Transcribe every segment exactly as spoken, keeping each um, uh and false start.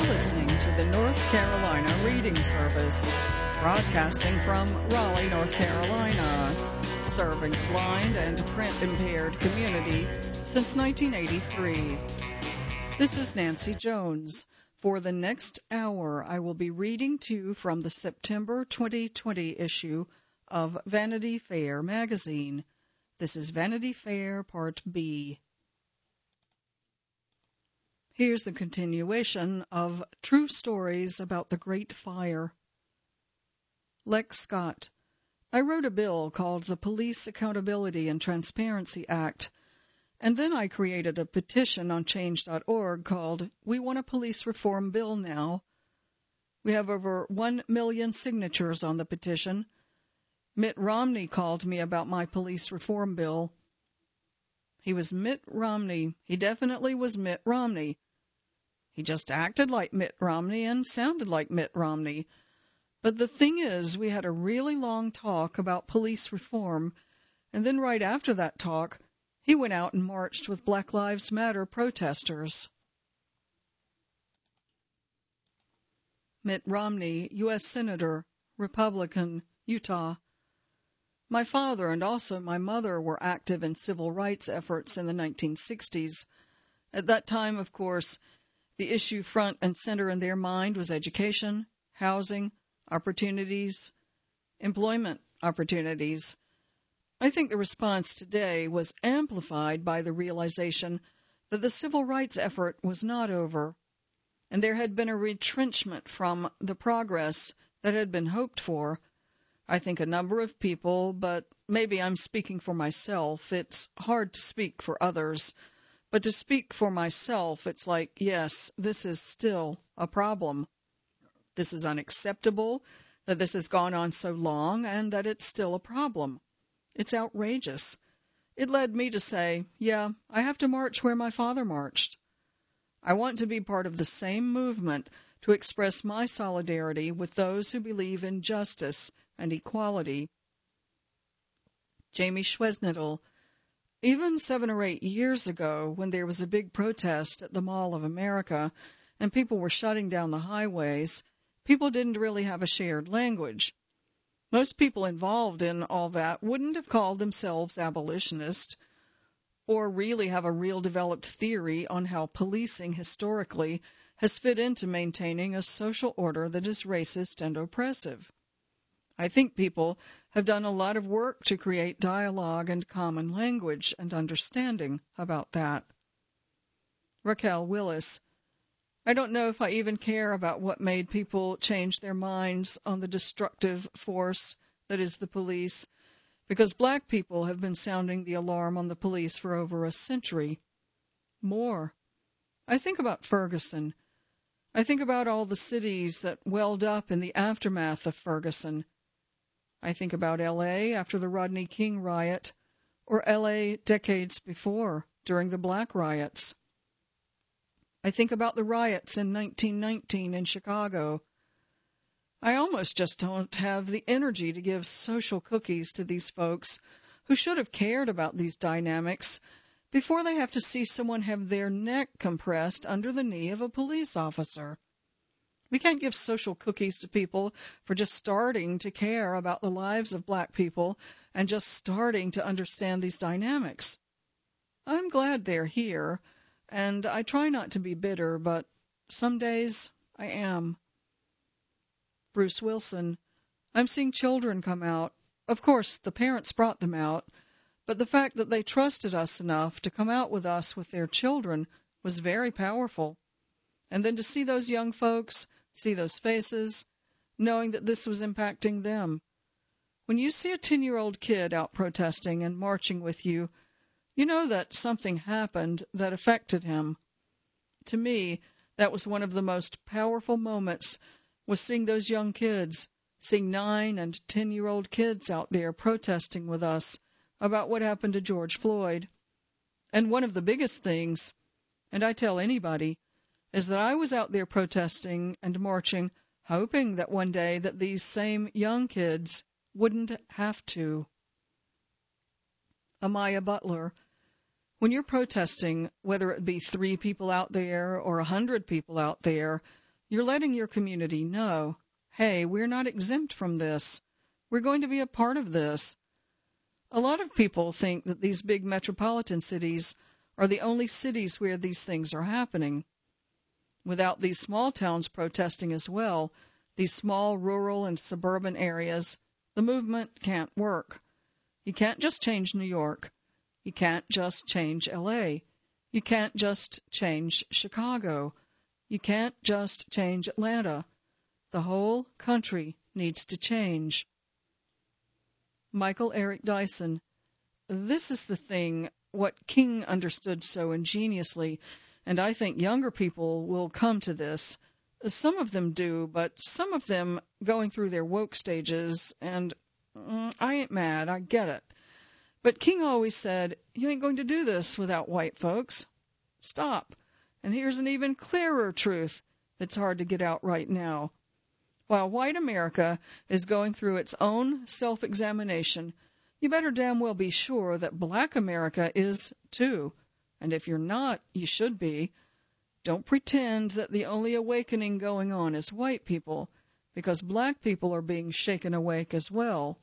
listening to the North Carolina Reading Service, broadcasting from Raleigh, North Carolina, serving the blind and print-impaired community since nineteen eighty-three. This is Nancy Jones. For the next hour, I will be reading to you from the September twenty twenty issue of Vanity Fair magazine. This is Vanity Fair Part B. Here's the continuation of True Stories About the Great Fire. Lex Scott. I wrote a bill called the Police Accountability and Transparency Act, and then I created a petition on change dot org called We Want a Police Reform Bill Now. We have over one million signatures on the petition. Mitt Romney called me about my police reform bill. He was Mitt Romney. He definitely was Mitt Romney. He just acted like Mitt Romney and sounded like Mitt Romney. But the thing is, we had a really long talk about police reform, and then right after that talk, he went out and marched with Black Lives Matter protesters. Mitt Romney, U S Senator, Republican, Utah. My father and also my mother were active in civil rights efforts in the nineteen sixties. At that time, of course, the issue front and center in their mind was education, housing, opportunities, employment opportunities. I think the response today was amplified by the realization that the civil rights effort was not over, and there had been a retrenchment from the progress that had been hoped for. I think a number of people, but maybe I'm speaking for myself. It's hard to speak for others. But to speak for myself, it's like, yes, this is still a problem. This is unacceptable, that this has gone on so long, and that it's still a problem. It's outrageous. It led me to say, yeah, I have to march where my father marched. I want to be part of the same movement to express my solidarity with those who believe in justice and equality. Jamie Schwesnittel. Even seven or eight years ago, when there was a big protest at the Mall of America and people were shutting down the highways, people didn't really have a shared language. Most people involved in all that wouldn't have called themselves abolitionists or really have a real developed theory on how policing historically has fit into maintaining a social order that is racist and oppressive. I think people have done a lot of work to create dialogue and common language and understanding about that. Raquel Willis. I don't know if I even care about what made people change their minds on the destructive force that is the police, because black people have been sounding the alarm on the police for over a century. More. I think about Ferguson. I think about all the cities that welled up in the aftermath of Ferguson. I think about L A after the Rodney King riot, or L A decades before, during the Black riots. I think about the riots in nineteen nineteen in Chicago. I almost just don't have the energy to give social cookies to these folks who should have cared about these dynamics before they have to see someone have their neck compressed under the knee of a police officer. We can't give social cookies to people for just starting to care about the lives of black people and just starting to understand these dynamics. I'm glad they're here, and I try not to be bitter, but some days I am. Bruce Wilson. I'm seeing children come out. Of course, the parents brought them out, but the fact that they trusted us enough to come out with us with their children was very powerful. And then to see those young folks, see those faces, knowing that this was impacting them. When you see a ten-year-old kid out protesting and marching with you, you know that something happened that affected him. To me, that was one of the most powerful moments, was seeing those young kids, seeing nine- and ten-year-old kids out there protesting with us about what happened to George Floyd. And one of the biggest things, and I tell anybody, is that I was out there protesting and marching, hoping that one day that these same young kids wouldn't have to. Amaya Butler. When you're protesting, whether it be three people out there or a hundred people out there, You're letting your community know, hey, we're not exempt from this. We're going to be a part of this. A lot of people think that these big metropolitan cities are the only cities where these things are happening. Without these small towns protesting as well, these small rural and suburban areas, the movement can't work. You can't just change New York. You can't just change L A. You can't just change Chicago. You can't just change Atlanta. The whole country needs to change. Michael Eric Dyson. This is the thing, what King understood so ingeniously, and I think younger people will come to this. Some of them do, but some of them going through their woke stages, and mm, I ain't mad, I get it. But King always said, you ain't going to do this without white folks. Stop. And here's an even clearer truth that's hard to get out right now. While white America is going through its own self-examination, you better damn well be sure that black America is too. And if you're not, you should be. Don't pretend that the only awakening going on is white people, because black people are being shaken awake as well.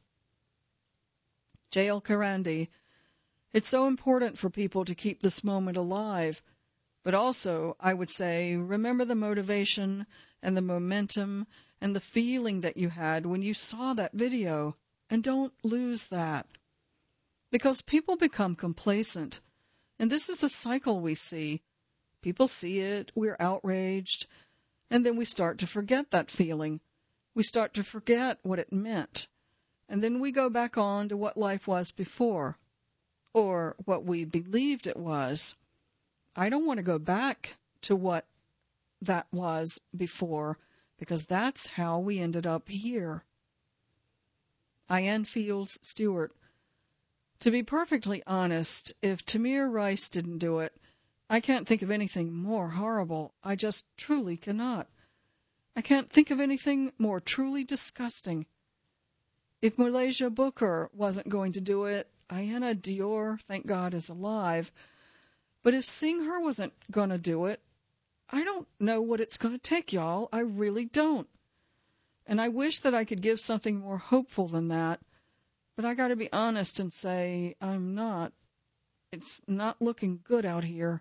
J L Karandi. It's so important for people to keep this moment alive. But also, I would say, remember the motivation and the momentum and the feeling that you had when you saw that video. And don't lose that. Because people become complacent. And this is the cycle we see. People see it, we're outraged, and then we start to forget that feeling. We start to forget what it meant. And then we go back on to what life was before, or what we believed it was. I don't want to go back to what that was before, because that's how we ended up here. Ian Fields Stewart. To be perfectly honest, if Tamir Rice didn't do it, I can't think of anything more horrible. I just truly cannot. I can't think of anything more truly disgusting. If Malaysia Booker wasn't going to do it, Ayanna Dior, thank God, is alive. But if Singh wasn't going to do it, I don't know what it's going to take, y'all. I really don't. And I wish that I could give something more hopeful than that. But I got to be honest and say I'm not. It's not looking good out here.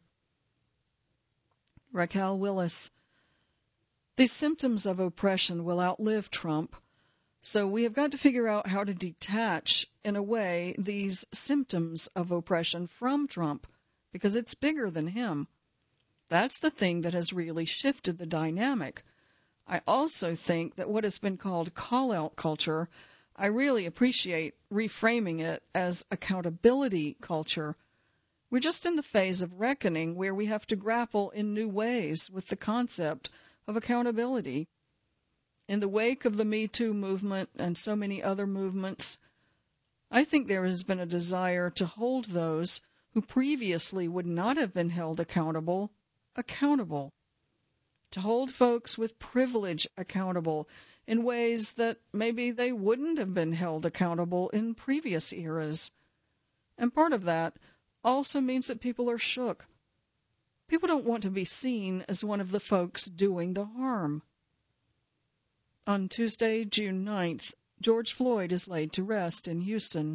Raquel Willis. These symptoms of oppression will outlive Trump. So we have got to figure out how to detach, in a way, these symptoms of oppression from Trump, because it's bigger than him. That's the thing that has really shifted the dynamic. I also think that what has been called call-out culture, I really appreciate reframing it as accountability culture. We're just in the phase of reckoning where we have to grapple in new ways with the concept of accountability. In the wake of the Me Too movement and so many other movements, I think there has been a desire to hold those who previously would not have been held accountable, accountable. To hold folks with privilege accountable in ways that maybe they wouldn't have been held accountable in previous eras. And part of that also means that people are shook. People don't want to be seen as one of the folks doing the harm. On Tuesday, June ninth, George Floyd is laid to rest in Houston.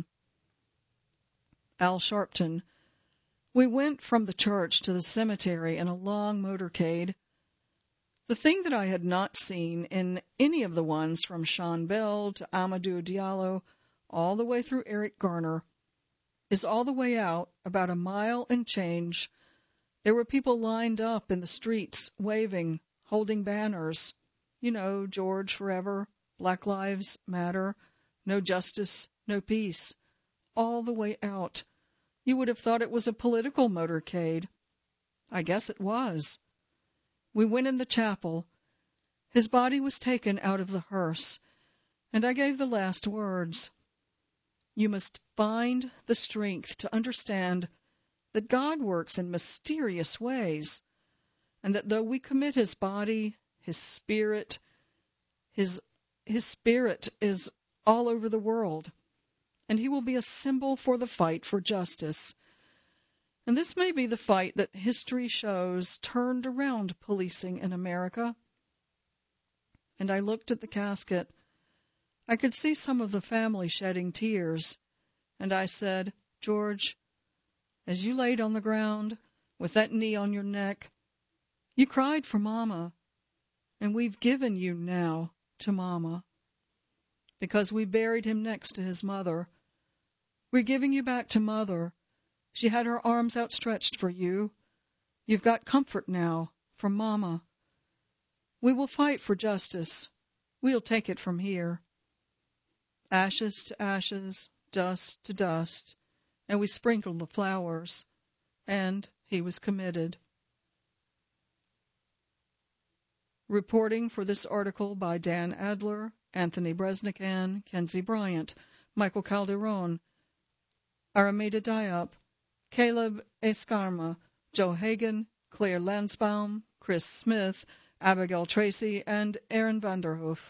Al Sharpton. We went from the church to the cemetery in a long motorcade. The thing that I had not seen in any of the ones from Sean Bell to Amadou Diallo, all the way through Eric Garner, is all the way out, about a mile and change. There were people lined up in the streets, waving, holding banners. You know, George forever, Black Lives Matter, no justice, no peace. All the way out. You would have thought it was a political motorcade. I guess it was. We went in the chapel. His body was taken out of the hearse, and I gave the last words. You must find the strength to understand that God works in mysterious ways, and that though we commit his body, his spirit, his, his spirit is all over the world, and he will be a symbol for the fight for justice. And this may be the fight that history shows turned around policing in America. and I looked at the casket. I could see some of the family shedding tears, and I said, "George, as you laid on the ground with that knee on your neck, you cried for Mama, and we've given you now to Mama, because we buried him next to his mother. We're giving you back to Mother. She had her arms outstretched for you. You've got comfort now from Mama. We will fight for justice. We'll take it from here." Ashes to ashes, dust to dust, and we sprinkled the flowers, and he was committed. Reporting for this article by Dan Adler, Anthony Bresnikan, Kenzie Bryant, Michael Calderon, Arameda Diop, Caleb Escarma, Joe Hagan, Claire Lansbaum, Chris Smith, Abigail Tracy, and Aaron Vanderhoof.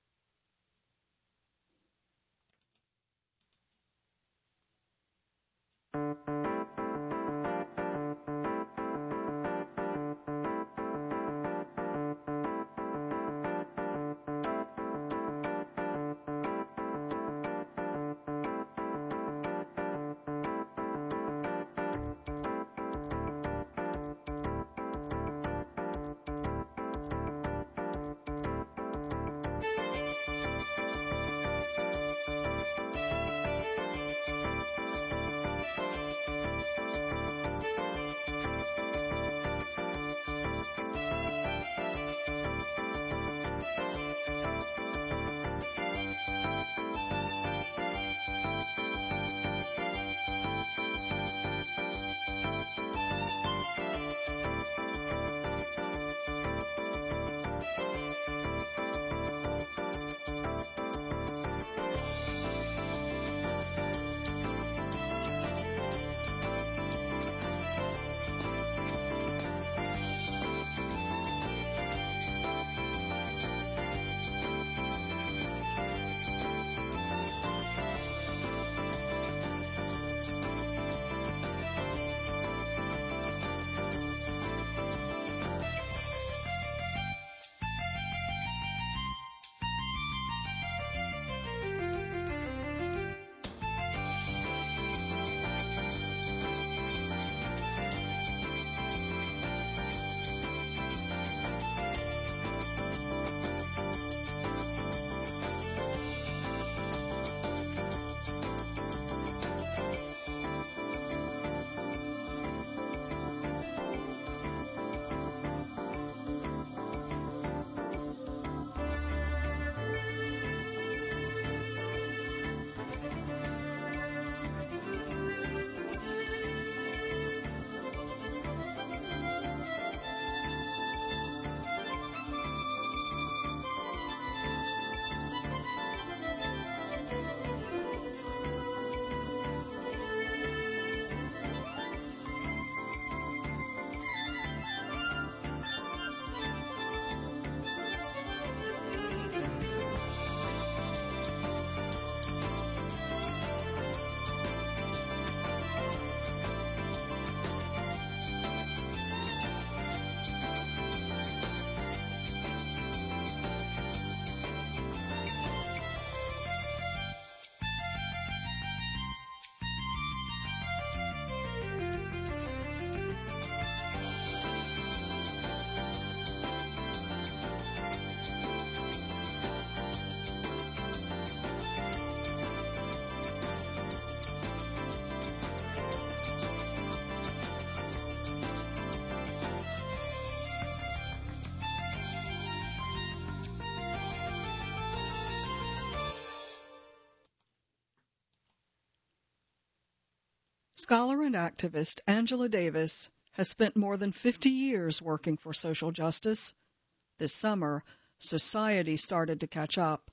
Scholar and activist Angela Davis has spent more than fifty years working for social justice. This summer, society started to catch up.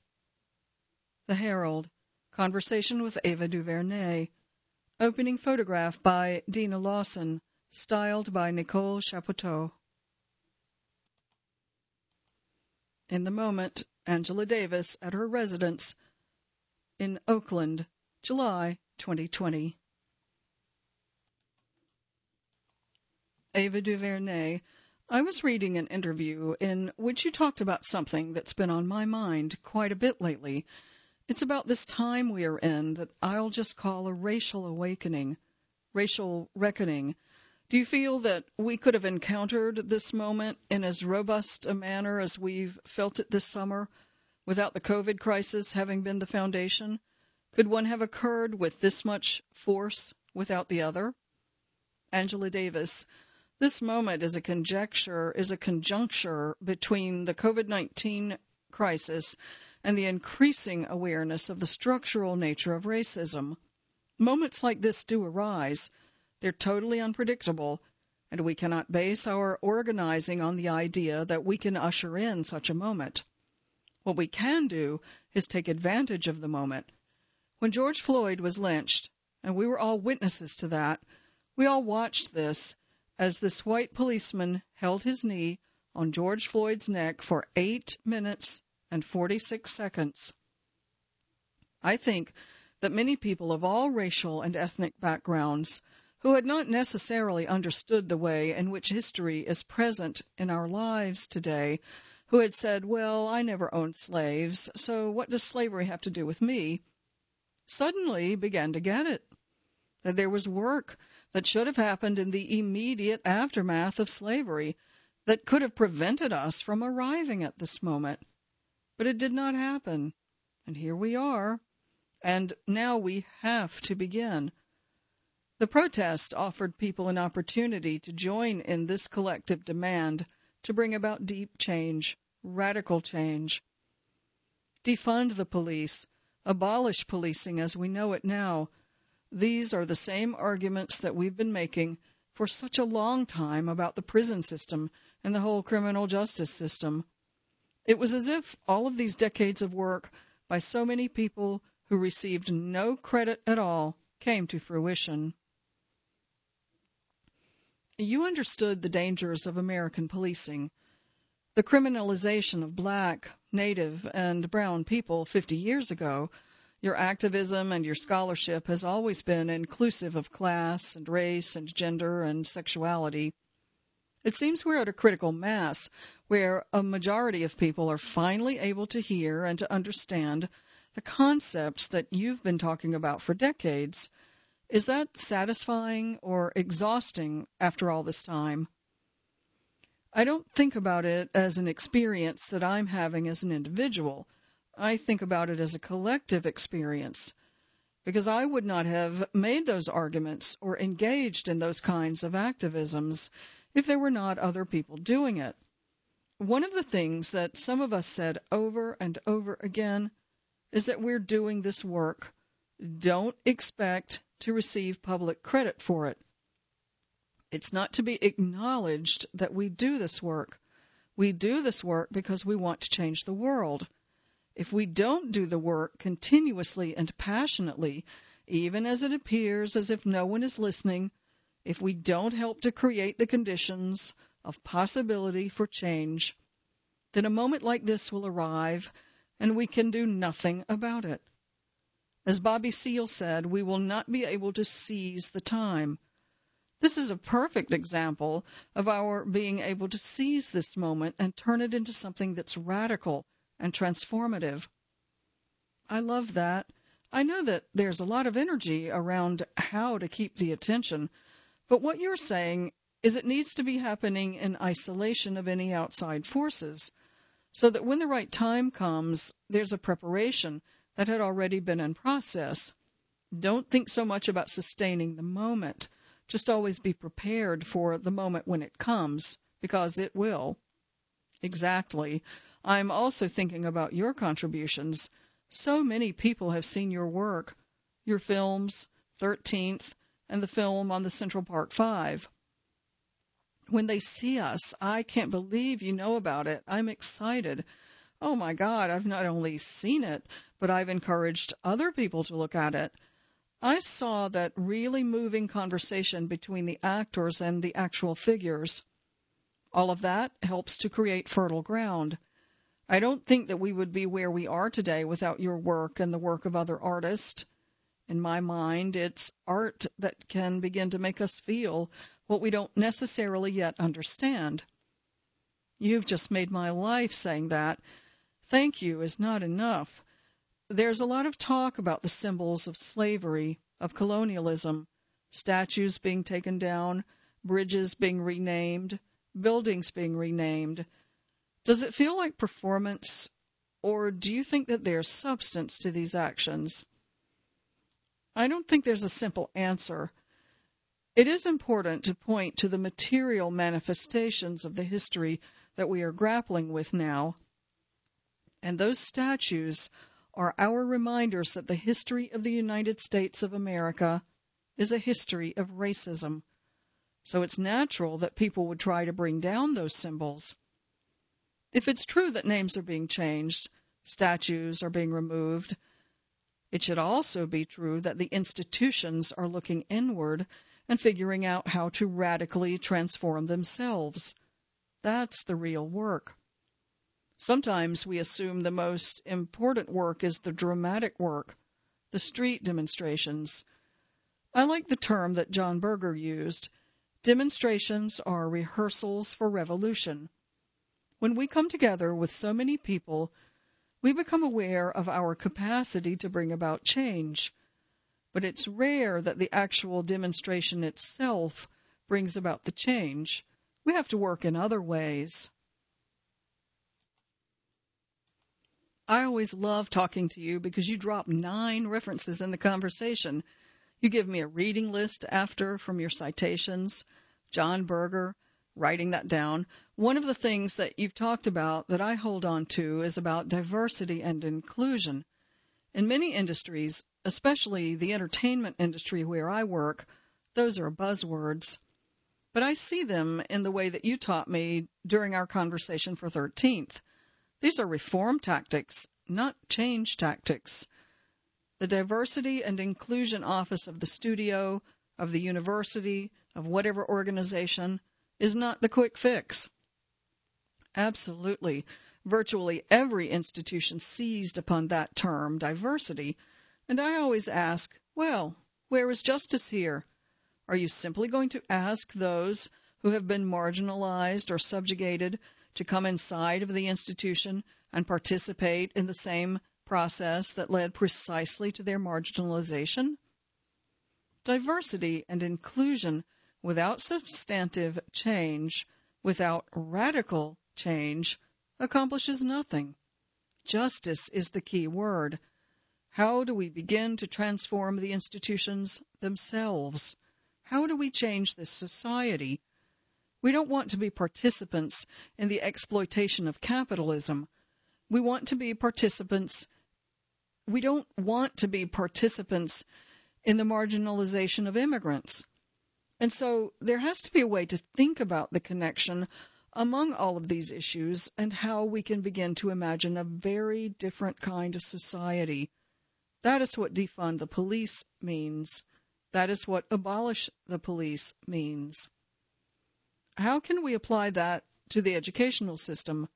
The Herald, conversation with Ava DuVernay, opening photograph by Dina Lawson, styled by Nicole Chapoteau. In the Moment, Angela Davis at her residence in Oakland, July twenty twenty. Ava DuVernay, I was reading an interview in which you talked about something that's been on my mind quite a bit lately. It's about this time we are in that I'll just call a racial awakening, racial reckoning. Do you feel that we could have encountered this moment in as robust a manner as we've felt it this summer, without the COVID crisis having been the foundation? Could one have occurred with this much force without the other? Angela Davis. This moment is a conjecture, is a conjuncture between the COVID nineteen crisis and the increasing awareness of the structural nature of racism. Moments like this do arise. They're totally unpredictable, and we cannot base our organizing on the idea that we can usher in such a moment. What we can do is take advantage of the moment. When George Floyd was lynched, and we were all witnesses to that, we all watched this as this white policeman held his knee on George Floyd's neck for eight minutes and forty-six seconds. I think that many people of all racial and ethnic backgrounds who had not necessarily understood the way in which history is present in our lives today, who had said, well, I never owned slaves, so what does slavery have to do with me, suddenly began to get it, that there was work that should have happened in the immediate aftermath of slavery that could have prevented us from arriving at this moment. But it did not happen, and here we are, and now we have to begin. The protest offered people an opportunity to join in this collective demand to bring about deep change, radical change. Defund the police, abolish policing as we know it now. These are the same arguments that we've been making for such a long time about the prison system and the whole criminal justice system. It was as if all of these decades of work by so many people who received no credit at all came to fruition. You understood the dangers of American policing. The criminalization of black, native, and brown people fifty years ago. Your activism and your scholarship has always been inclusive of class and race and gender and sexuality. It seems we're at a critical mass where a majority of people are finally able to hear and to understand the concepts that you've been talking about for decades. Is that satisfying or exhausting after all this time? I don't think about it as an experience that I'm having as an individual. I think about it as a collective experience, because I would not have made those arguments or engaged in those kinds of activisms if there were not other people doing it. One of the things that some of us said over and over again is that we're doing this work. Don't expect to receive public credit for it. It's not to be acknowledged that we do this work. We do this work because we want to change the world. If we don't do the work continuously and passionately, even as it appears as if no one is listening, if we don't help to create the conditions of possibility for change, then a moment like this will arrive and we can do nothing about it. As Bobby Seale said, we will not be able to seize the time. This is a perfect example of our being able to seize this moment and turn it into something that's radical and transformative. I love that. I know that there's a lot of energy around how to keep the attention, but what you're saying is it needs to be happening in isolation of any outside forces, so that when the right time comes, there's a preparation that had already been in process. Don't think so much about sustaining the moment. Just always be prepared for the moment when it comes, because it will. Exactly. I'm also thinking about your contributions. So many people have seen your work, your films, thirteenth, and the film on the Central Park Five. When they see us, I can't believe you know about it. I'm excited. Oh, my God, I've not only seen it, but I've encouraged other people to look at it. I saw that really moving conversation between the actors and the actual figures. All of that helps to create fertile ground. I don't think that we would be where we are today without your work and the work of other artists. In my mind, it's art that can begin to make us feel what we don't necessarily yet understand. You've just made my life saying that. Thank you is not enough. There's a lot of talk about the symbols of slavery, of colonialism, statues being taken down, bridges being renamed, buildings being renamed. Does it feel like performance, or do you think that there's substance to these actions? I don't think there's a simple answer. It is important to point to the material manifestations of the history that we are grappling with now. And those statues are our reminders that the history of the United States of America is a history of racism. So it's natural that people would try to bring down those symbols. If it's true that names are being changed, statues are being removed, it should also be true that the institutions are looking inward and figuring out how to radically transform themselves. That's the real work. Sometimes we assume the most important work is the dramatic work, the street demonstrations. I like the term that John Berger used. Demonstrations are rehearsals for revolution. When we come together with so many people, we become aware of our capacity to bring about change. But it's rare that the actual demonstration itself brings about the change. We have to work in other ways. I always love talking to you because you drop nine references in the conversation. You give me a reading list after from your citations. John Berger, writing that down. One of the things that you've talked about that I hold on to is about diversity and inclusion. In many industries, especially the entertainment industry where I work, those are buzzwords. But I see them in the way that you taught me during our conversation for thirteenth. These are reform tactics, not change tactics. The Diversity and Inclusion Office of the studio, of the university, of whatever organization, is not the quick fix. Absolutely. Virtually every institution seized upon that term, diversity. And I always ask, well, where is justice here? Are you simply going to ask those who have been marginalized or subjugated to come inside of the institution and participate in the same process that led precisely to their marginalization? Diversity and inclusion without substantive change, without radical change, accomplishes nothing. Justice is the key word. How do we begin to transform the institutions themselves? How do we change this society? We don't want to be participants in the exploitation of capitalism. We want to be participants. We don't want to be participants in the marginalization of immigrants. And so there has to be a way to think about the connection among all of these issues and how we can begin to imagine a very different kind of society. That is what defund the police means. That is what abolish the police means. How can we apply that to the educational system?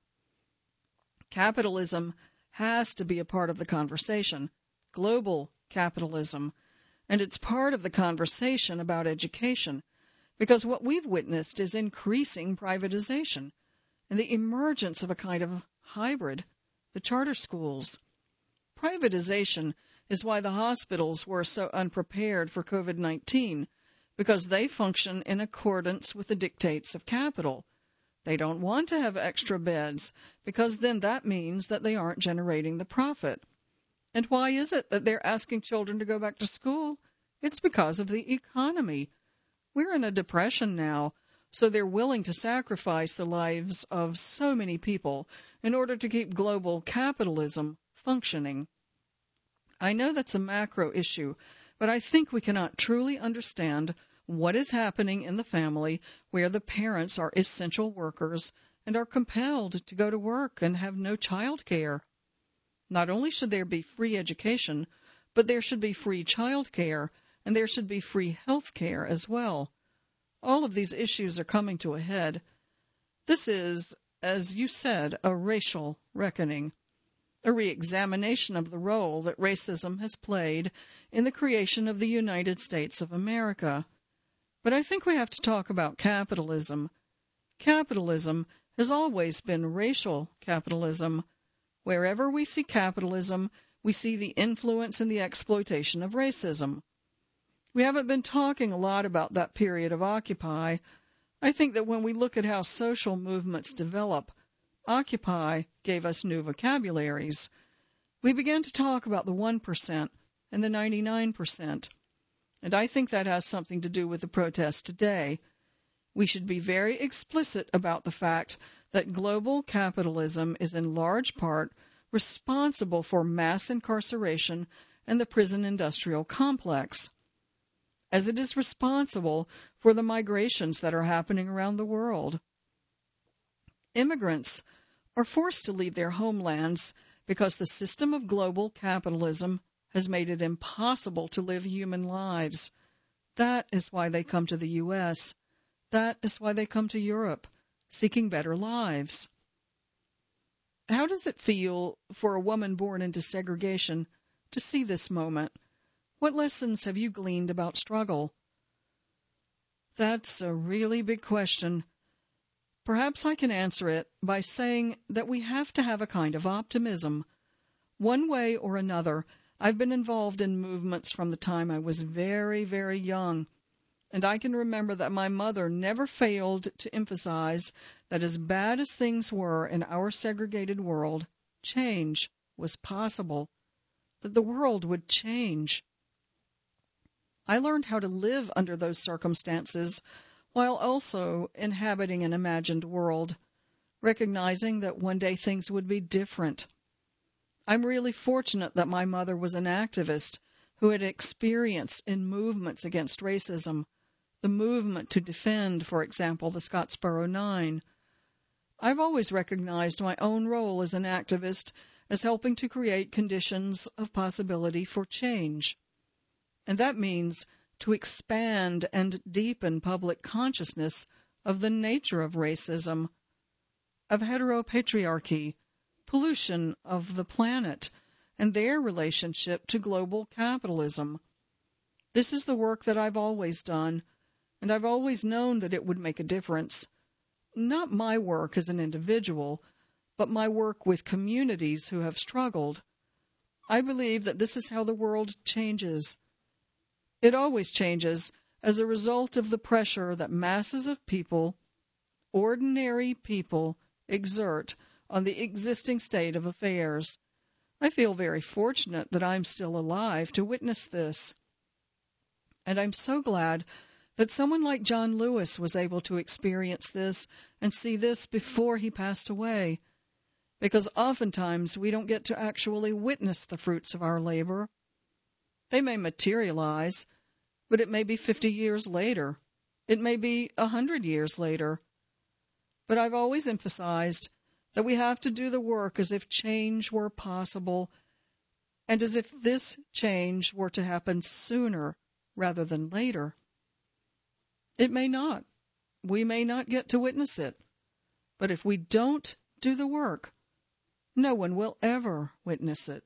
Capitalism has to be a part of the conversation, global capitalism, and it's part of the conversation about education, because what we've witnessed is increasing privatization and the emergence of a kind of hybrid, the charter schools. Privatization is why the hospitals were so unprepared for COVID nineteen, because they function in accordance with the dictates of capital. They don't want to have extra beds, because then that means that they aren't generating the profit. And why is it that they're asking children to go back to school? It's because of the economy. We're in a depression now, so they're willing to sacrifice the lives of so many people in order to keep global capitalism functioning. I know that's a macro issue, but I think we cannot truly understand what is happening in the family where the parents are essential workers and are compelled to go to work and have no child care. Not only should there be free education, but there should be free child care, and there should be free health care as well. All of these issues are coming to a head. This is, as you said, a racial reckoning, a re-examination of the role that racism has played in the creation of the United States of America. But I think we have to talk about capitalism. Capitalism has always been racial capitalism. Wherever we see capitalism, we see the influence and the exploitation of racism. We haven't been talking a lot about that period of Occupy. I think that when we look at how social movements develop, Occupy gave us new vocabularies. We began to talk about the one percent and the ninety-nine percent. And I think that has something to do with the protest today. We should be very explicit about the fact that global capitalism is in large part responsible for mass incarceration and the prison industrial complex, as it is responsible for the migrations that are happening around the world. Immigrants are forced to leave their homelands because the system of global capitalism has made it impossible to live human lives. That is why they come to the U S That is why they come to Europe, seeking better lives. How does it feel for a woman born into segregation to see this moment? What lessons have you gleaned about struggle? That's a really big question. Perhaps I can answer it by saying that we have to have a kind of optimism. One way or another, I've been involved in movements from the time I was very, very young. And I can remember that my mother never failed to emphasize that as bad as things were in our segregated world, change was possible, that the world would change. I learned how to live under those circumstances while also inhabiting an imagined world, recognizing that one day things would be different. I'm really fortunate that my mother was an activist who had experience in movements against racism, the movement to defend, for example, the Scottsboro Nine. I've always recognized my own role as an activist as helping to create conditions of possibility for change. And that means to expand and deepen public consciousness of the nature of racism, of heteropatriarchy, pollution of the planet, and their relationship to global capitalism. This is the work that I've always done, and I've always known that it would make a difference. Not my work as an individual, but my work with communities who have struggled. I believe that this is how the world changes. It always changes as a result of the pressure that masses of people, ordinary people, exert on the existing state of affairs. I feel very fortunate that I'm still alive to witness this. And I'm so glad that someone like John Lewis was able to experience this and see this before he passed away, because oftentimes we don't get to actually witness the fruits of our labor. They may materialize, but it may be fifty years later. It may be a hundred years later. But I've always emphasized that we have to do the work as if change were possible and as if this change were to happen sooner rather than later. It may not. We may not get to witness it. But if we don't do the work, no one will ever witness it.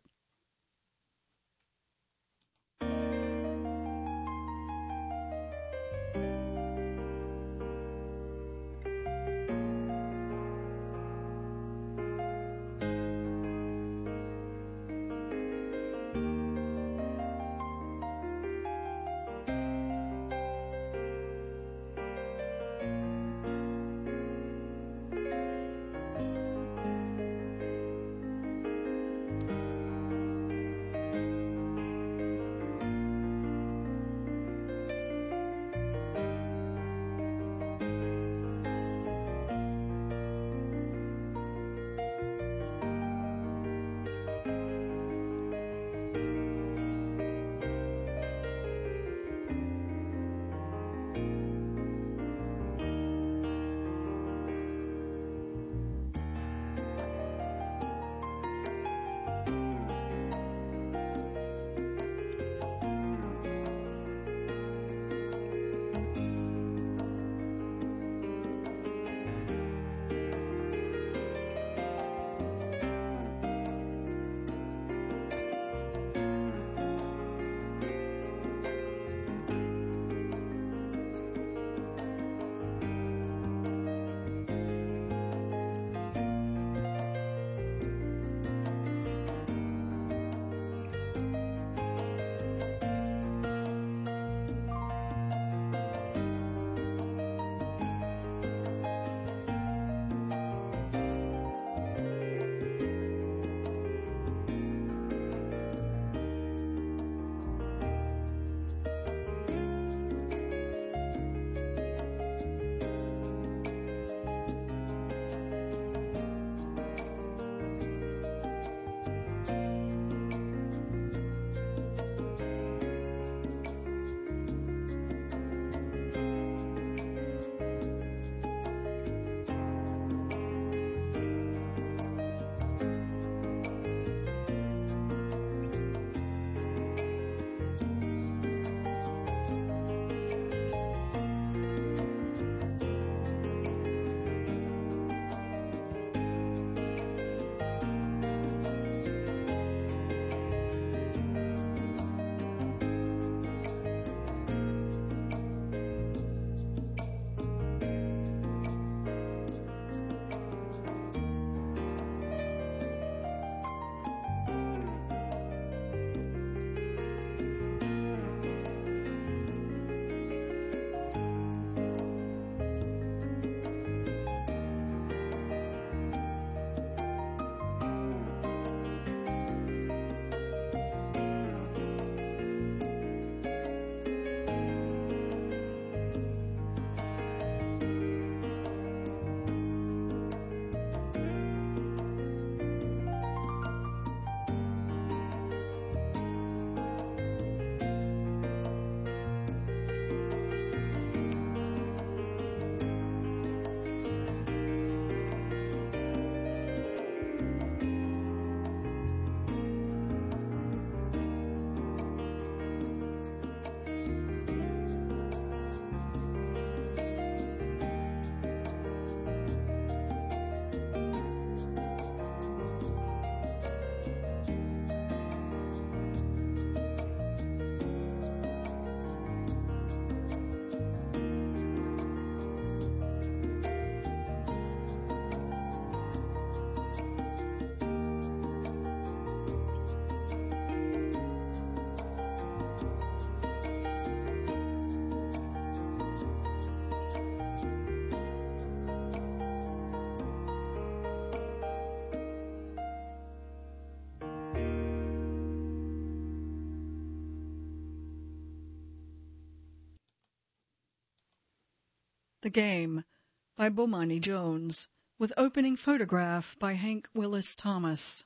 The Game by Bomani Jones, with opening photograph by Hank Willis Thomas.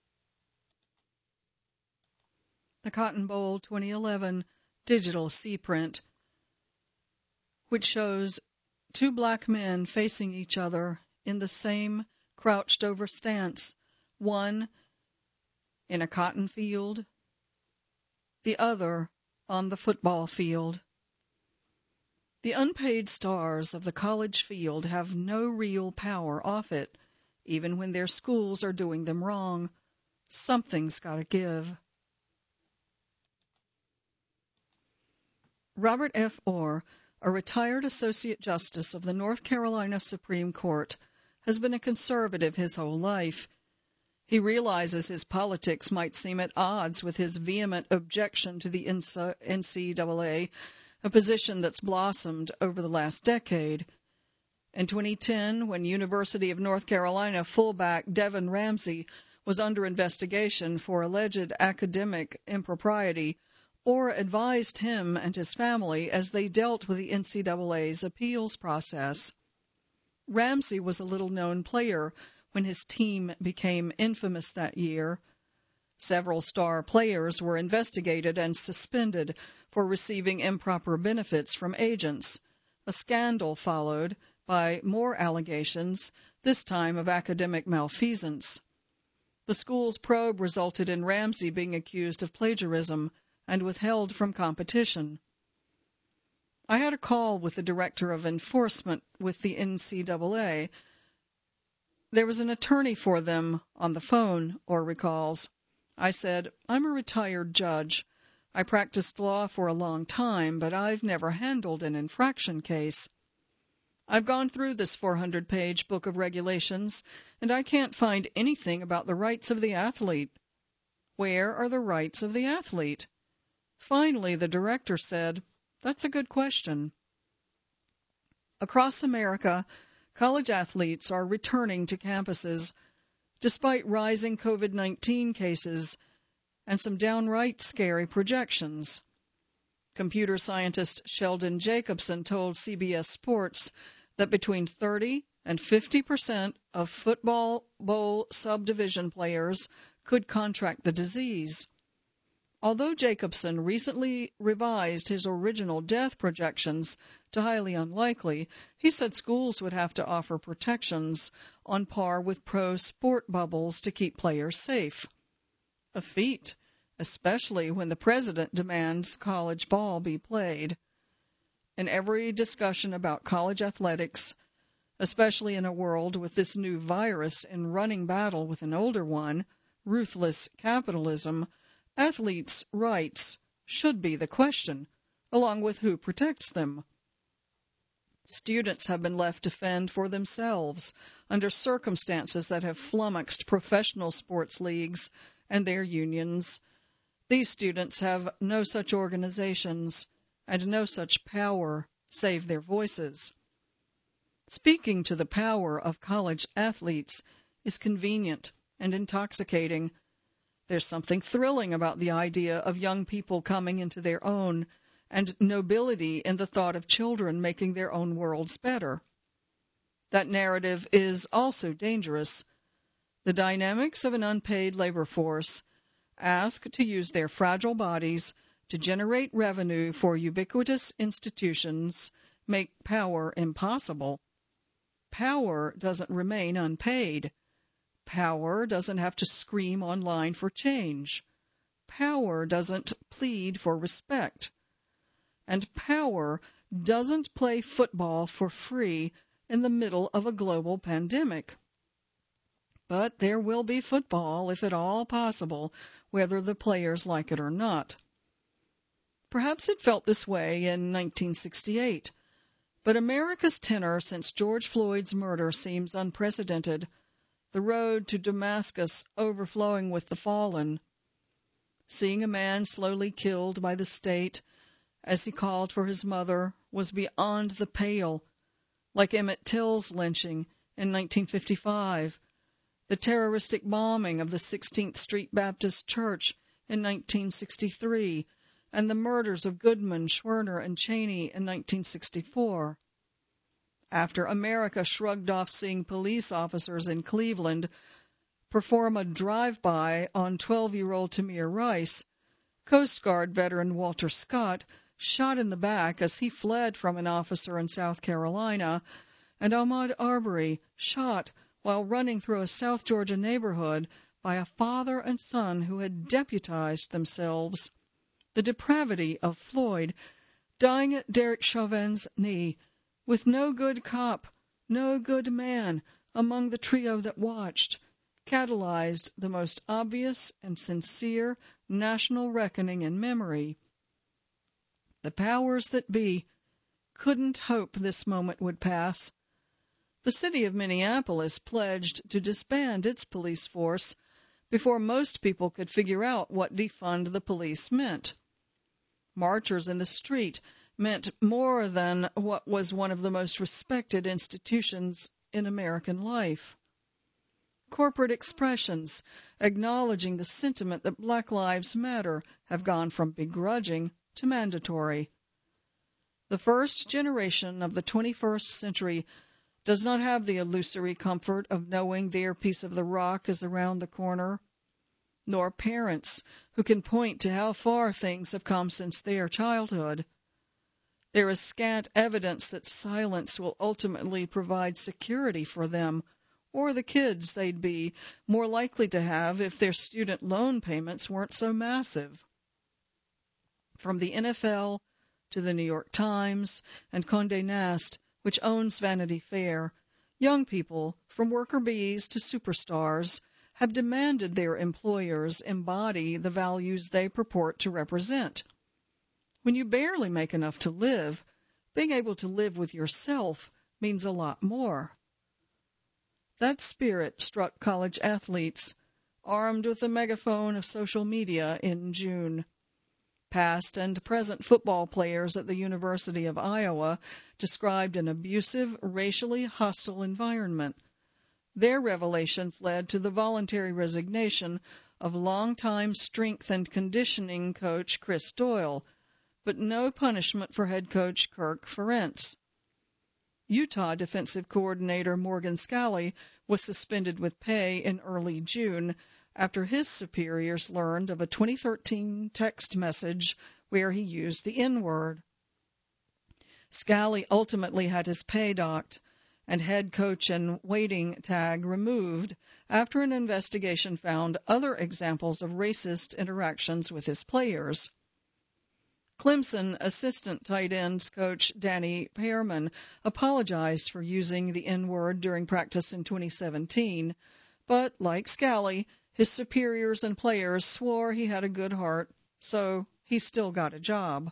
The Cotton Bowl twenty eleven digital C-print, which shows two black men facing each other in the same crouched-over stance, one in a cotton field, the other on the football field. The unpaid stars of the college field have no real power off it, even when their schools are doing them wrong. Something's got to give. Robert F. Orr, a retired Associate Justice of the North Carolina Supreme Court, has been a conservative his whole life. He realizes his politics might seem at odds with his vehement objection to the N C double A, a position that's blossomed over the last decade. In twenty ten, when University of North Carolina fullback Devin Ramsey was under investigation for alleged academic impropriety, Orr advised him and his family as they dealt with the N C double A's appeals process. Ramsey was a little-known player when his team became infamous that year. Several star players were investigated and suspended for receiving improper benefits from agents. A scandal followed by more allegations, this time of academic malfeasance. The school's probe resulted in Ramsey being accused of plagiarism and withheld from competition. I had a call with the director of enforcement with the N C double A. There was an attorney for them on the phone, Orr recalls. I said, I'm a retired judge. I practiced law for a long time, but I've never handled an infraction case. I've gone through this four hundred page book of regulations, and I can't find anything about the rights of the athlete. Where are the rights of the athlete? Finally, the director said, That's a good question. Across America, college athletes are returning to campuses despite rising COVID nineteen cases and some downright scary projections. Computer scientist Sheldon Jacobson told C B S Sports that between thirty and fifty percent of football bowl subdivision players could contract the disease. Although Jacobson recently revised his original death projections to highly unlikely, he said schools would have to offer protections on par with pro sport bubbles to keep players safe. A feat, especially when the president demands college ball be played. In every discussion about college athletics, especially in a world with this new virus in running battle with an older one, ruthless capitalism, athletes' rights should be the question, along with who protects them. Students have been left to fend for themselves under circumstances that have flummoxed professional sports leagues and their unions. These students have no such organizations and no such power save their voices. Speaking to the power of college athletes is convenient and intoxicating. There's something thrilling about the idea of young people coming into their own, and nobility in the thought of children making their own worlds better. That narrative is also dangerous. The dynamics of an unpaid labor force ask to use their fragile bodies to generate revenue for ubiquitous institutions, make power impossible. Power doesn't remain unpaid. Power doesn't have to scream online for change. Power doesn't plead for respect. And power doesn't play football for free in the middle of a global pandemic. But there will be football, if at all possible, whether the players like it or not. Perhaps it felt this way in nineteen sixty-eight, but America's tenor since George Floyd's murder seems unprecedented. The road to Damascus overflowing with the fallen. Seeing a man slowly killed by the state as he called for his mother was beyond the pale, like Emmett Till's lynching in nineteen fifty-five, the terroristic bombing of the sixteenth Street Baptist Church in nineteen sixty-three, and the murders of Goodman, Schwerner, and Cheney in nineteen sixty-four. after America shrugged off seeing police officers in Cleveland perform a drive-by on twelve-year-old Tamir Rice, Coast Guard veteran Walter Scott shot in the back as he fled from an officer in South Carolina, and Ahmaud Arbery shot while running through a South Georgia neighborhood by a father and son who had deputized themselves. The depravity of Floyd dying at Derek Chauvin's knee, with no good cop, no good man among the trio that watched, catalyzed the most obvious and sincere national reckoning in memory. The powers that be couldn't hope this moment would pass. The city of Minneapolis pledged to disband its police force before most people could figure out what defund the police meant. Marchers in the street meant more than what was one of the most respected institutions in American life. Corporate expressions acknowledging the sentiment that Black Lives Matter have gone from begrudging to mandatory. The first generation of the twenty-first century does not have the illusory comfort of knowing their piece of the rock is around the corner, nor parents who can point to how far things have come since their childhood. There is scant evidence that silence will ultimately provide security for them or the kids they'd be more likely to have if their student loan payments weren't so massive. From the N F L to the New York Times and Condé Nast, which owns Vanity Fair, young people, from worker bees to superstars, have demanded their employers embody the values they purport to represent. When you barely make enough to live, being able to live with yourself means a lot more. That spirit struck college athletes, armed with the megaphone of social media in June. Past and present football players at the University of Iowa described an abusive, racially hostile environment. Their revelations led to the voluntary resignation of longtime strength and conditioning coach Chris Doyle, but no punishment for head coach Kirk Ferentz. Utah defensive coordinator Morgan Scalley was suspended with pay in early June after his superiors learned of a twenty thirteen text message where he used the N-word. Scalley ultimately had his pay docked and head coach and waiting tag removed after an investigation found other examples of racist interactions with his players. Clemson assistant tight ends coach Danny Pearman apologized for using the N-word during practice in twenty seventeen, but like Scalley, his superiors and players swore he had a good heart, so he still got a job.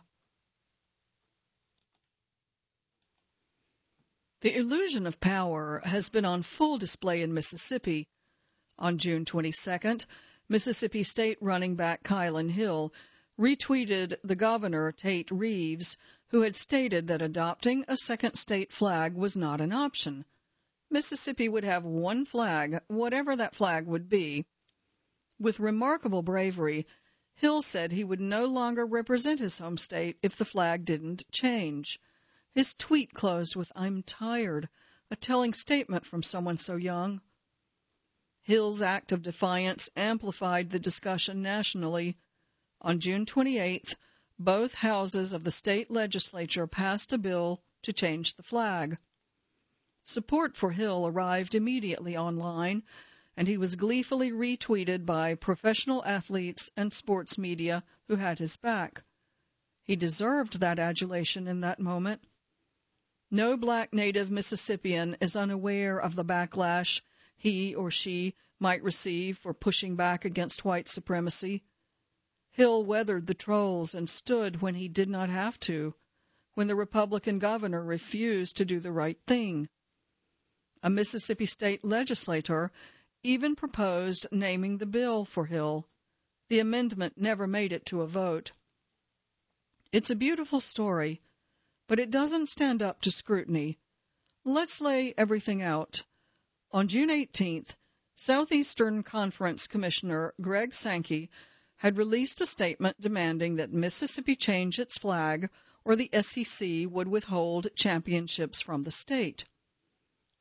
The illusion of power has been on full display in Mississippi. On June twenty-second, Mississippi State running back Kylan Hill retweeted the governor, Tate Reeves, who had stated that adopting a second state flag was not an option. Mississippi would have one flag, whatever that flag would be. With remarkable bravery, Hill said he would no longer represent his home state if the flag didn't change. His tweet closed with, "I'm tired," a telling statement from someone so young. Hill's act of defiance amplified the discussion nationally. On June twenty-eighth, both houses of the state legislature passed a bill to change the flag. Support for Hill arrived immediately online, and he was gleefully retweeted by professional athletes and sports media who had his back. He deserved that adulation in that moment. No black native Mississippian is unaware of the backlash he or she might receive for pushing back against white supremacy. Hill weathered the trolls and stood when he did not have to, when the Republican governor refused to do the right thing. A Mississippi state legislator even proposed naming the bill for Hill. The amendment never made it to a vote. It's a beautiful story, but it doesn't stand up to scrutiny. Let's lay everything out. On June eighteenth, Southeastern Conference Commissioner Greg Sankey had released a statement demanding that Mississippi change its flag or the S E C would withhold championships from the state.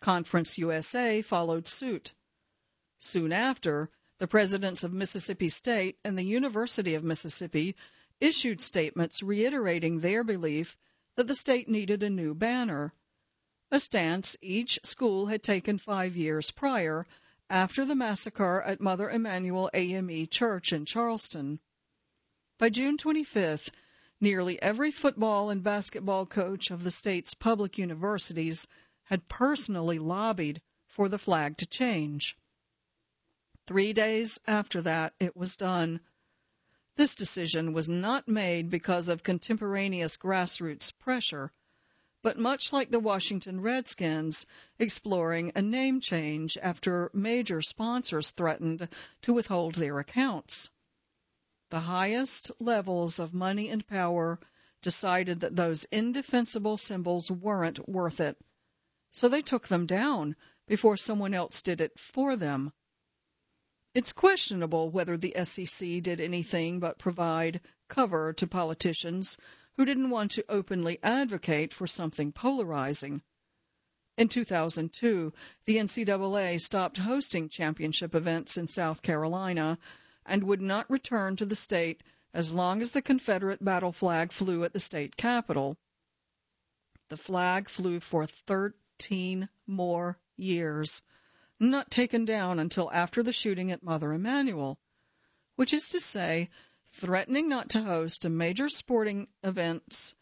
Conference U S A followed suit. Soon after, the presidents of Mississippi State and the University of Mississippi issued statements reiterating their belief that the state needed a new banner, a stance each school had taken five years prior after the massacre at Mother Emanuel A M E Church in Charleston. By June twenty-fifth, nearly every football and basketball coach of the state's public universities had personally lobbied for the flag to change. Three days after that, it was done. This decision was not made because of contemporaneous grassroots pressure, but much like the Washington Redskins exploring a name change after major sponsors threatened to withhold their accounts. The highest levels of money and power decided that those indefensible symbols weren't worth it, so they took them down before someone else did it for them. It's questionable whether the S E C did anything but provide cover to politicians who didn't want to openly advocate for something polarizing. In two thousand two, the N C double A stopped hosting championship events in South Carolina and would not return to the state as long as the Confederate battle flag flew at the state capitol. The flag flew for thirteen more years, not taken down until after the shooting at Mother Emanuel, which is to say, threatening not to host a major sporting events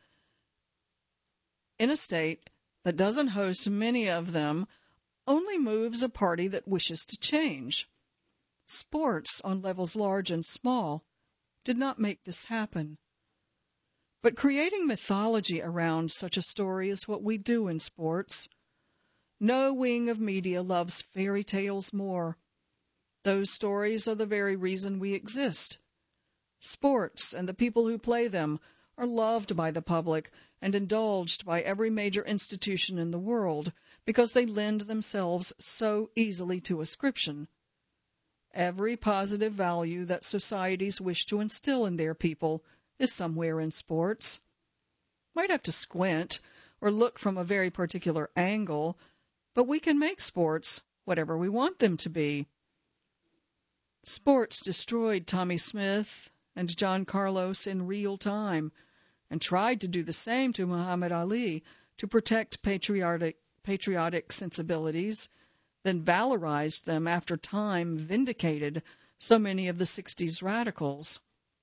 in a state that doesn't host many of them only moves a party that wishes to change. Sports, on levels large and small, did not make this happen. But creating mythology around such a story is what we do in sports. No wing of media loves fairy tales more. Those stories are the very reason we exist. Sports and the people who play them are loved by the public and indulged by every major institution in the world because they lend themselves so easily to ascription. Every positive value that societies wish to instill in their people is somewhere in sports. Might have to squint or look from a very particular angle, but we can make sports whatever we want them to be. Sports destroyed Tommy Smith and John Carlos in real time and tried to do the same to Muhammad Ali to protect patriotic, patriotic sensibilities, then valorized them after time vindicated so many of the sixties radicals.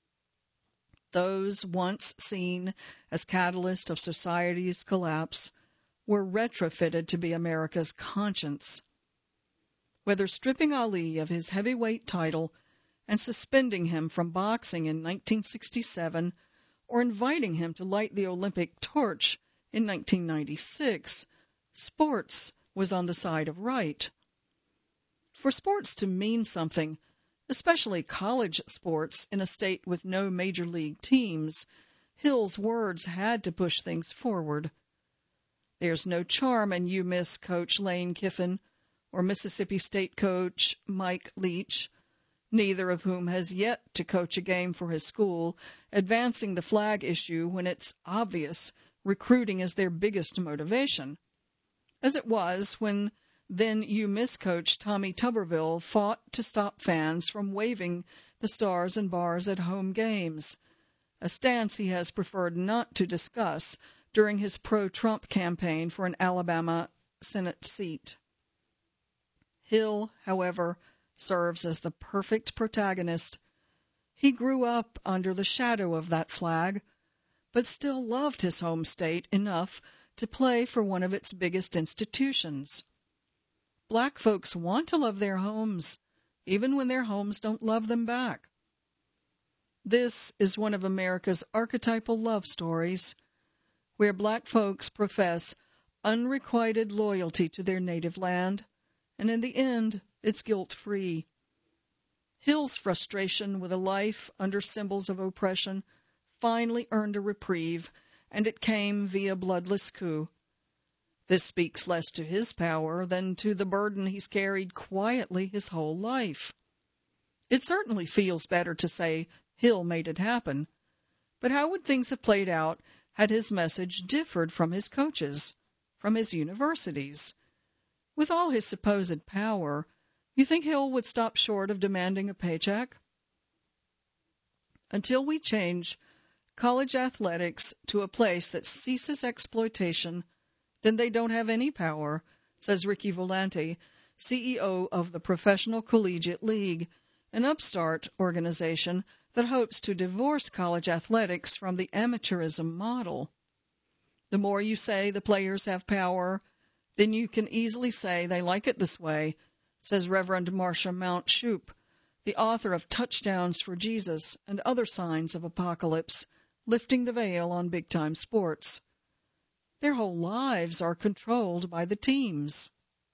Those once seen as catalysts of society's collapse were retrofitted to be America's conscience. Whether stripping Ali of his heavyweight title and suspending him from boxing in nineteen sixty-seven or inviting him to light the Olympic torch in nineteen ninety-six, sports was on the side of right. For sports to mean something, especially college sports in a state with no major league teams, Hill's words had to push things forward. There's no charm in UMiss coach Lane Kiffin or Mississippi State coach Mike Leach, neither of whom has yet to coach a game for his school, advancing the flag issue when it's obvious recruiting is their biggest motivation, as it was when then UMiss coach Tommy Tuberville fought to stop fans from waving the stars and bars at home games, a stance he has preferred not to discuss during his pro-Trump campaign for an Alabama Senate seat. Hill, however, serves as the perfect protagonist. He grew up under the shadow of that flag, but still loved his home state enough to play for one of its biggest institutions. Black folks want to love their homes, even when their homes don't love them back. This is one of America's archetypal love stories, where black folks profess unrequited loyalty to their native land, and in the end, it's guilt-free. Hill's frustration with a life under symbols of oppression finally earned a reprieve, and it came via bloodless coup. This speaks less to his power than to the burden he's carried quietly his whole life. It certainly feels better to say Hill made it happen, but how would things have played out had his message differed from his coaches, from his universities? With all his supposed power, you think Hill would stop short of demanding a paycheck? Until we change college athletics to a place that ceases exploitation, then they don't have any power, says Ricky Volante, C E O of the Professional Collegiate League, an upstart organization that hopes to divorce college athletics from the amateurism model. The more you say the players have power, then you can easily say they like it this way, says Reverend Marcia Mount Shoup, the author of Touchdowns for Jesus and Other Signs of Apocalypse, Lifting the Veil on Big-Time Sports. Their whole lives are controlled by the teams.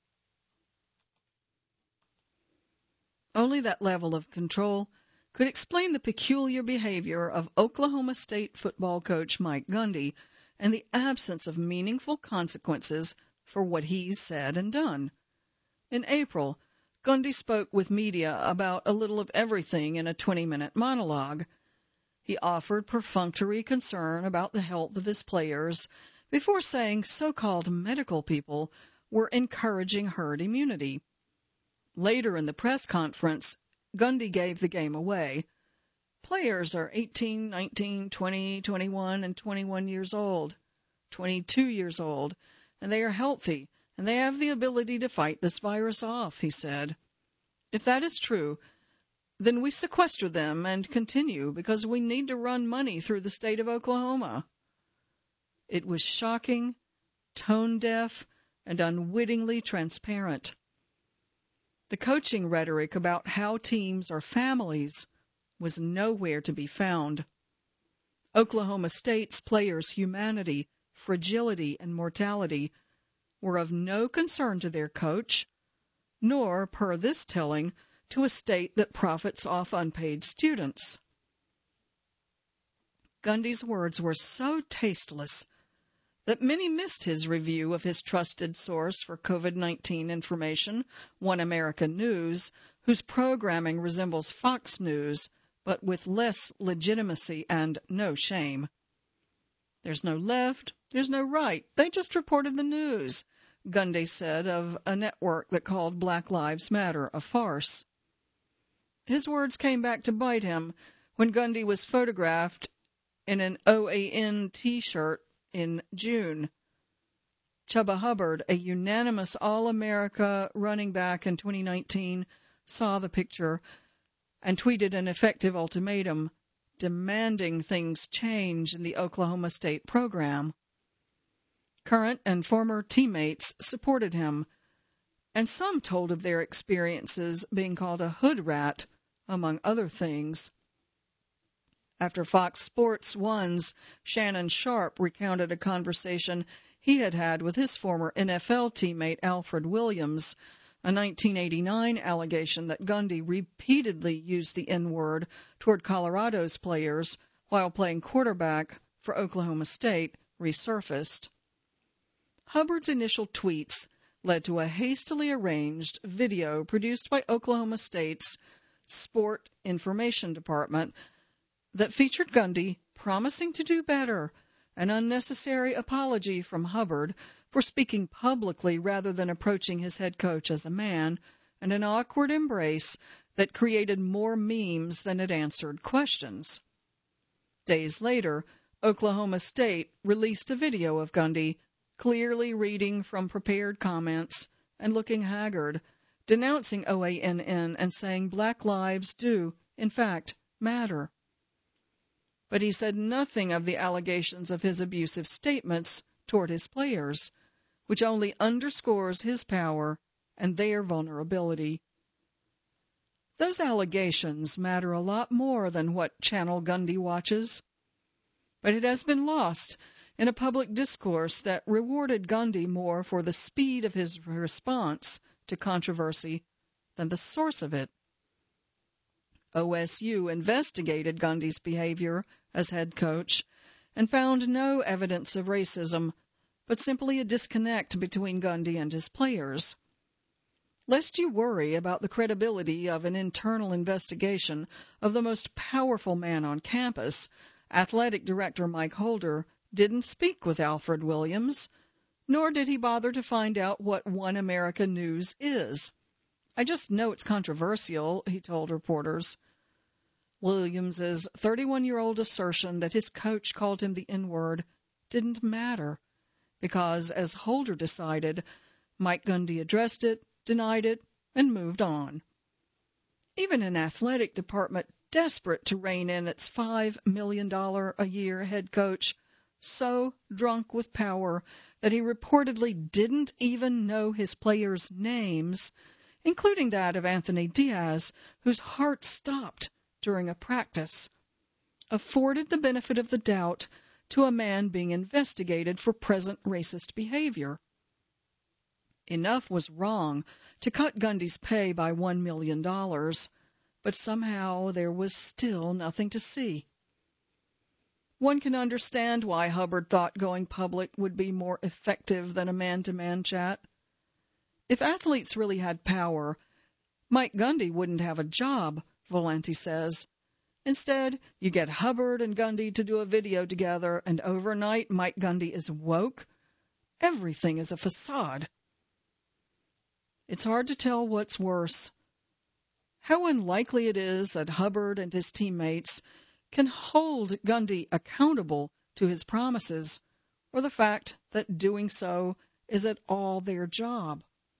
Only that level of control could explain the peculiar behavior of Oklahoma State football coach Mike Gundy and the absence of meaningful consequences for what he's said and done. In April, Gundy spoke with media about a little of everything in a twenty-minute monologue. He offered perfunctory concern about the health of his players before saying so-called medical people were encouraging herd immunity. Later in the press conference, Gundy gave the game away. Players are eighteen, nineteen, twenty, twenty-one, and twenty-one years old, twenty-two years old, and they are healthy, and they have the ability to fight this virus off, he said. If that is true, then we sequester them and continue because we need to run money through the state of Oklahoma. It was shocking, tone-deaf, and unwittingly transparent. The coaching rhetoric about how teams are families was nowhere to be found. Oklahoma State's players' humanity, fragility, and mortality were of no concern to their coach, nor, per this telling, to a state that profits off unpaid students. Gundy's words were so tasteless that many missed his review of his trusted source for COVID nineteen information, One America News, whose programming resembles Fox News, but with less legitimacy and no shame. There's no left, there's no right, they just reported the news, Gundy said of a network that called Black Lives Matter a farce. His words came back to bite him when Gundy was photographed in an O A N T-shirt in June. Chuba Hubbard, a unanimous All-America running back in twenty nineteen, saw the picture and tweeted an effective ultimatum demanding things change in the Oklahoma State program. Current and former teammates supported him, and some told of their experiences being called a hood rat, among other things. After Fox Sports One's Shannon Sharpe recounted a conversation he had had with his former N F L teammate Alfred Williams, a nineteen eighty-nine allegation that Gundy repeatedly used the N-word toward Colorado's players while playing quarterback for Oklahoma State resurfaced. Hubbard's initial tweets led to a hastily arranged video produced by Oklahoma State's Sport Information Department that featured Gundy promising to do better, an unnecessary apology from Hubbard for speaking publicly rather than approaching his head coach as a man, and an awkward embrace that created more memes than it answered questions. Days later, Oklahoma State released a video of Gundy clearly reading from prepared comments and looking haggard, denouncing O A N N and saying black lives do, in fact, matter. But he said nothing of the allegations of his abusive statements toward his players, which only underscores his power and their vulnerability. Those allegations matter a lot more than what channel Gundy watches. But it has been lost in a public discourse that rewarded Gundy more for the speed of his response to controversy than the source of it. O S U investigated Gundy's behavior as head coach and found no evidence of racism, but simply a disconnect between Gundy and his players. Lest you worry about the credibility of an internal investigation of the most powerful man on campus, athletic director Mike Holder didn't speak with Alfred Williams, Nor did he bother to find out what One America News is. I just know it's controversial, he told reporters. Williams's thirty-one-year-old assertion that his coach called him the N-word didn't matter, because, as Holder decided, Mike Gundy addressed it, denied it, and moved on. Even an athletic department desperate to rein in its five million dollars a year head coach, so drunk with power that he reportedly didn't even know his players' names, including that of Anthony Diaz, whose heart stopped during a practice, afforded the benefit of the doubt to a man being investigated for present racist behavior. Enough was wrong to cut Gundy's pay by one million dollars, but somehow there was still nothing to see. One can understand why Hubbard thought going public would be more effective than a man-to-man chat. If athletes really had power, Mike Gundy wouldn't have a job, Valenti says. Instead, you get Hubbard and Gundy to do a video together, and overnight Mike Gundy is woke. Everything is a facade. It's hard to tell what's worse. How unlikely it is that Hubbard and his teammates can hold Gundy accountable to his promises, or the fact that doing so is at all their job.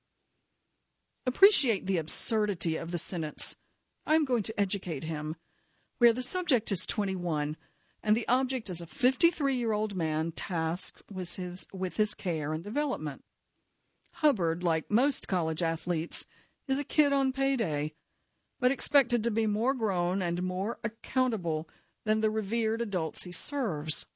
Appreciate the absurdity of the sentence, "I'm going to educate him," where the subject is twenty-one and the object is a fifty-three-year-old man tasked with his, with his care and development. Hubbard, like most college athletes, is a kid on payday, but expected to be more grown and more accountable than the revered adults he serves.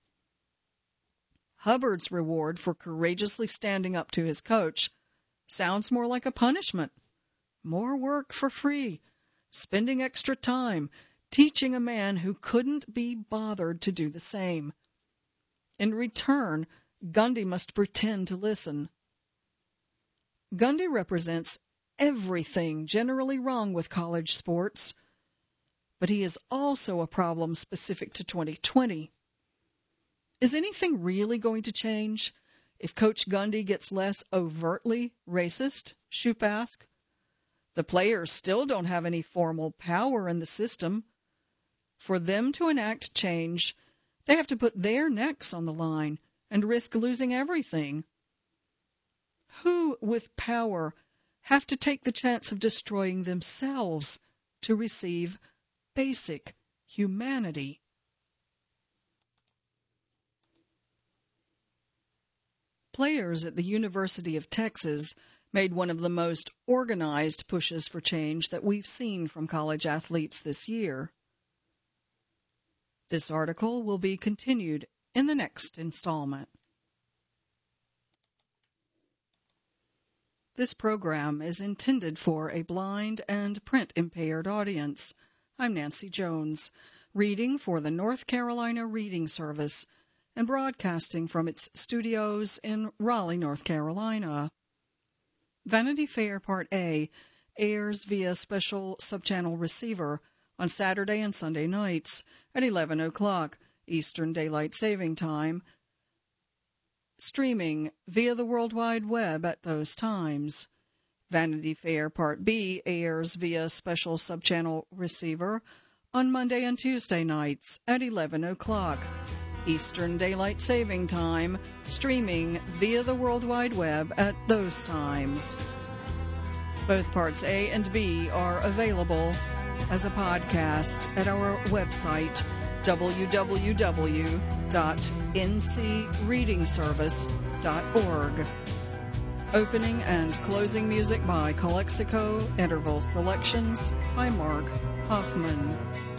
Hubbard's reward for courageously standing up to his coach sounds more like a punishment. More work for free, spending extra time, teaching a man who couldn't be bothered to do the same. In return, Gundy must pretend to listen. Gundy represents everything generally wrong with college sports, but he is also a problem specific to twenty twenty. Is anything really going to change if Coach Gundy gets less overtly racist? Shoup asked. The players still don't have any formal power in the system. For them to enact change, they have to put their necks on the line and risk losing everything. Who, with power, have to take the chance of destroying themselves to receive basic humanity? Players at the University of Texas made one of the most organized pushes for change that we've seen from college athletes this year. This article will be continued in the next installment. This program is intended for a blind and print-impaired audience. I'm Nancy Jones, reading for the North Carolina Reading Service and broadcasting from its studios in Raleigh, North Carolina. Vanity Fair Part A airs via special subchannel receiver on Saturday and Sunday nights at eleven o'clock Eastern Daylight Saving Time, streaming via the World Wide Web at those times. Vanity Fair Part B airs via special subchannel receiver on Monday and Tuesday nights at eleven o'clock Eastern Daylight Saving Time, streaming via the World Wide Web at those times. Both Parts A and B are available as a podcast at our website, w w w dot n c reading service dot org. Opening and closing music by Calexico, interval selections by Mark Hoffman.